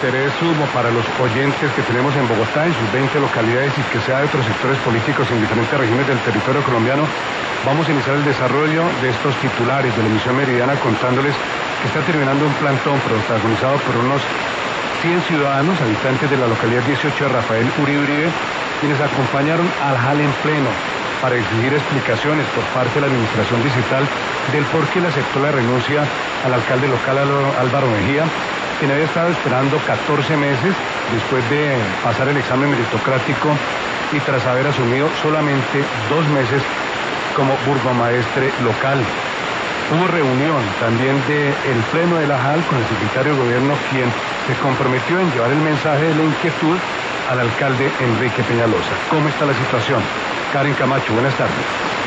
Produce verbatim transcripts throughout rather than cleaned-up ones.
Interés sumo para los oyentes que tenemos en Bogotá, en sus veinte localidades y que sea de otros sectores políticos en diferentes regiones del territorio colombiano, vamos a iniciar el desarrollo de estos titulares de la emisión meridiana contándoles que está terminando un plantón protagonizado por unos cien ciudadanos, habitantes de la localidad dieciocho de Rafael Uribe Uribe, quienes acompañaron al J A L en pleno para exigir explicaciones por parte de la administración distrital del por qué le aceptó la renuncia al alcalde local Álvaro Mejía, quien había estado esperando catorce meses después de pasar el examen meritocrático y tras haber asumido solamente dos meses como burgomaestre local. Hubo reunión también del Pleno de la J A L con el secretario de Gobierno, quien se comprometió en llevar el mensaje de la inquietud al alcalde Enrique Peñalosa. ¿Cómo está la situación? Karen Camacho, buenas tardes.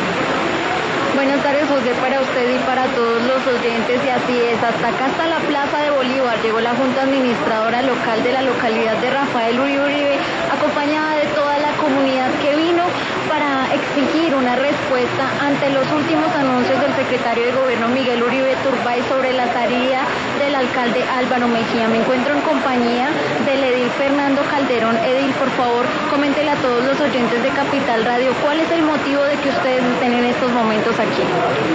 Buenas tardes, José, para usted y para todos los oyentes, y así es, hasta acá está la Plaza de Bolívar, llegó la Junta Administradora Local de la localidad de Rafael Uribe Uribe, acompañada de toda la comunidad que vino para exigir una respuesta ante los últimos anuncios del secretario de Gobierno Miguel Uribe Turbay sobre la salida del alcalde Álvaro Mejía. Me encuentro en compañía del edil Fernando Calderón. Edil, por favor, coméntele a todos los oyentes de Capital Radio cuál es el motivo de que ustedes estén en estos momentos aquí.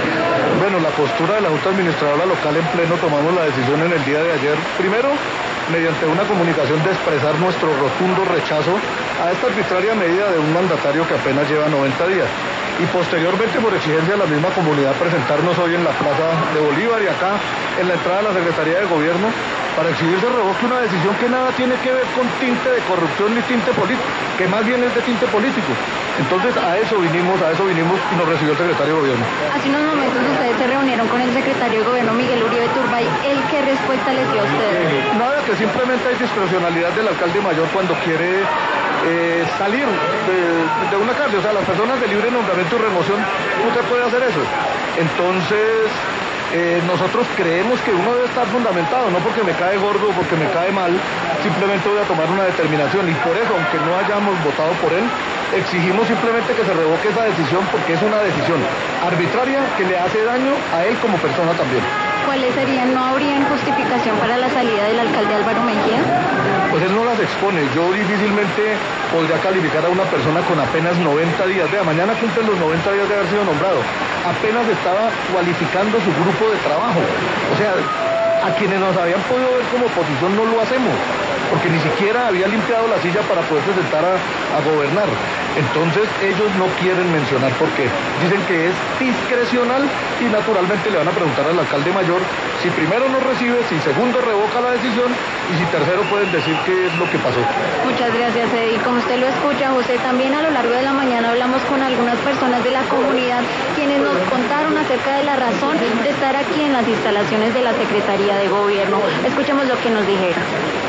Bueno, la postura de la Junta Administradora Local en pleno, tomamos la decisión en el día de ayer, primero, mediante una comunicación de expresar nuestro rotundo rechazo a esta arbitraria medida de un mandatario que apenas lleva noventa días. Y posteriormente, por exigencia de la misma comunidad, presentarnos hoy en la Plaza de Bolívar y acá en la entrada de la Secretaría de Gobierno para exigir se revoque una decisión que nada tiene que ver con tinte de corrupción ni tinte político, que más bien es de tinte político. Entonces a eso vinimos, a eso vinimos y nos recibió el secretario de Gobierno. Hace unos momentos ustedes se reunieron con el secretario de Gobierno Miguel Uribe Turbay. ¿Él qué respuesta les dio a ustedes? Nada, que simplemente hay discrecionalidad del alcalde mayor cuando quiere eh, salir de, de una cárcel. O sea, las personas de libre nombramiento y remoción, usted puede hacer eso. Entonces, eh, nosotros creemos que uno debe estar fundamentado, no porque me cae gordo o porque me cae mal, simplemente voy a tomar una determinación. Y por eso, aunque no hayamos votado por él, exigimos simplemente que se revoque esa decisión, porque es una decisión arbitraria que le hace daño a él como persona también. ¿Cuáles serían? ¿No habrían justificación para la salida del alcalde Álvaro Mejía? Pues él no las expone. Yo difícilmente podría calificar a una persona con apenas noventa días. Vea, mañana cumplen los noventa días de haber sido nombrado. Apenas estaba cualificando su grupo de trabajo. O sea, a quienes nos habían podido ver como oposición no lo hacemos, porque ni siquiera había limpiado la silla para poderse sentar a, a gobernar. Entonces ellos no quieren mencionar por qué. Dicen que es discrecional y naturalmente le van a preguntar al alcalde mayor si primero no recibe, si segundo revoca la decisión y si tercero pueden decir qué es lo que pasó. Muchas gracias, Edil. Como usted lo escucha, José, también a lo largo de la mañana hablamos con algunas personas de la comunidad quienes nos contaron acerca de la razón de estar aquí en las instalaciones de la Secretaría de Gobierno. Escuchemos lo que nos dijeron.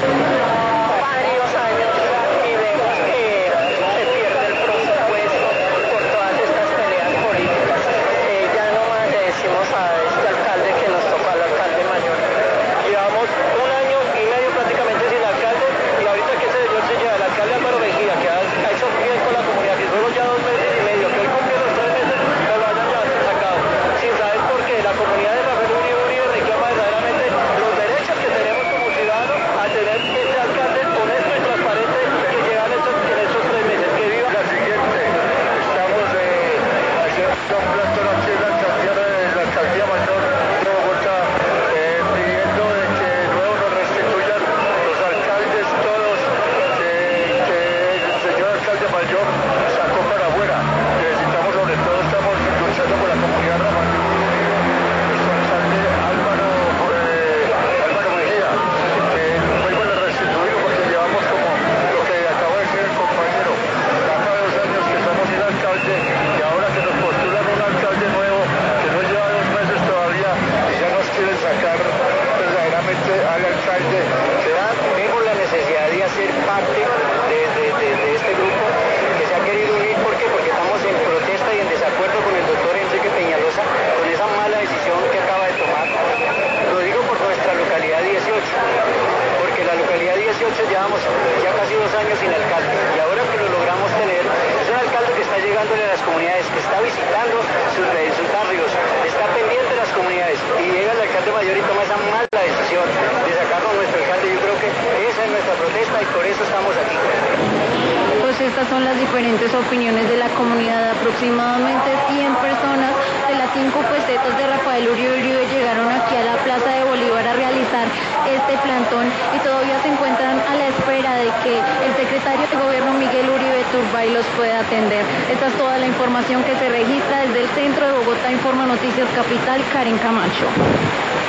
Varios años y vemos que se pierde el presupuesto por todas estas peleas políticas. Eh, ya no más le decimos a este alcalde que nos toca al alcalde mayor. Llevamos un año y medio prácticamente sin alcalde y ahorita que ese señor se lleva el alcalde Álvaro Mejía, que ha, ha hecho bien con la comunidad, que fueron ya dos meses y medio, que hoy cumple los tres meses, pero lo hayan ya sacado. Sin saber por qué la comunidad de Rafael Uribe Uribe reclama verdaderamente los derechos que tenemos como ciudadanos a tener este alcalde honesto y transparente que llevan estos, en estos tres meses. Que viva La siguiente, estamos eh, haciendo un plantón aquí en la alcaldía, de la alcaldía mayor de Bogotá, eh, pidiendo de que de nuevo nos restituyan los alcaldes todos que, que el señor alcalde mayor sacó para afuera. Necesitamos, sobre todo, estamos luchando por la comunidad rafael. Nuestro alcalde Álvaro, eh, Álvaro Mejía, que vuelvan a restituir, porque llevamos como lo que acaba de decir el compañero, más de dos años que somos sin alcalde y ahora que nos postulan un alcalde nuevo que no lleva dos meses todavía y ya nos quieren sacar verdaderamente al alcalde. Ya vemos la necesidad de hacer parte de, de, de, de este grupo que se ha querido unir. ¿Por qué? Porque estamos en protesta y en desacuerdo con el doctor Enrique Peñalosa, con esa mala decisión que acaba de tomar. Lo digo por nuestra localidad dieciocho, porque la localidad dieciocho llevamos ya casi dos años sin alcalde y ahora que lo logramos tener, es un alcalde que está llegándole a las comunidades, que está visitando sus, sus barrios, está pendiente de las comunidades y llega el alcalde mayor y toma esa mala decisión de sacarnos a nuestro alcalde. Yo creo que esa es nuestra protesta y por eso estamos aquí. Pues estas son las diferentes opiniones de la comunidad. Aproximadamente cien personas de las cinco puestetas de Rafael Uribe Uribe llegaron aquí a la Plaza de Bolívar a realizar este plantón y todavía se encuentran a la espera de que el secretario de Gobierno Miguel Uribe Turbay los pueda atender. Esta es toda la información que se registra desde el centro de Bogotá. Informa Noticias Capital, Karen Camacho.